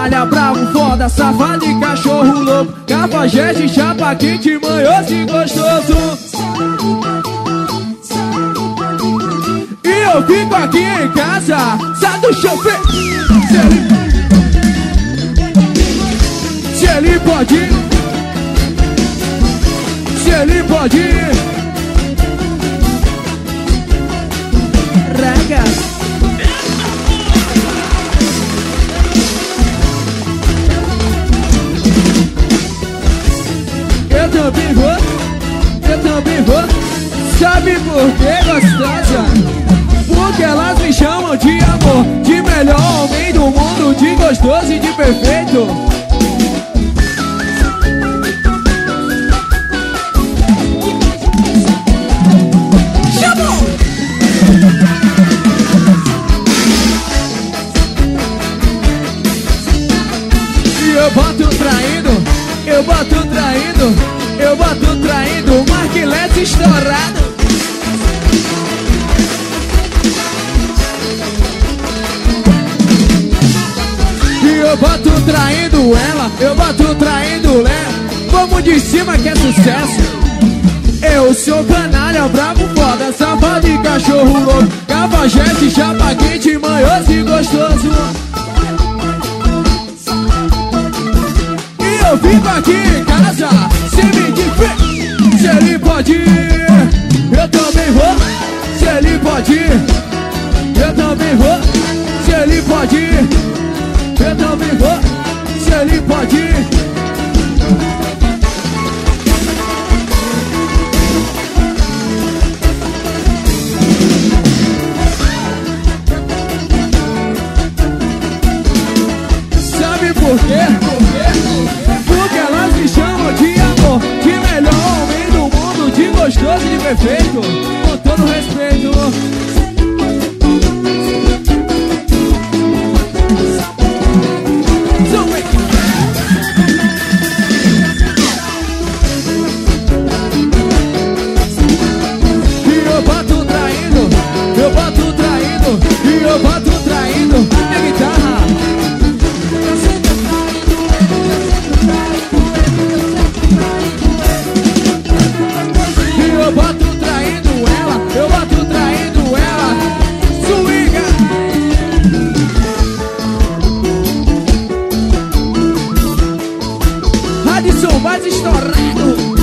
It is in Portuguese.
canalha, bravo, foda, safado e cachorro louco, cafajeste, chapa quente, manhoso e gostoso. E eu fico aqui em casa, sai do chão, se ele pode, se ele pode, rega. Eu também vou, sabe por que, gostosa? Porque elas me chamam de amor, de melhor homem do mundo, de gostoso e de perfeito. Chamou! E eu boto traindo, eu boto traindo. Eu boto traindo, Marquilete estourado. E eu boto traindo ela, eu boto traindo ela. Vamos de cima que é sucesso. Eu sou canalha, bravo, foda, safado e cachorro louco, cafajeste, chapa quente, manhoso e gostoso. E eu fico aqui em casa, se ele pode, eu também vou. Se ele pode, eu também vou. Se ele pode, eu também vou. Se ele pode. Sabe por quê? Porque elas me chamam de amor, de melhor homem do mundo, de gostoso e de perfeito, com todo respeito. E eu boto traindo, eu boto traindo, e eu boto traindo minha guitarra. Eu boto traindo ela, eu boto traindo ela. Swinga. Radisson mais estourado.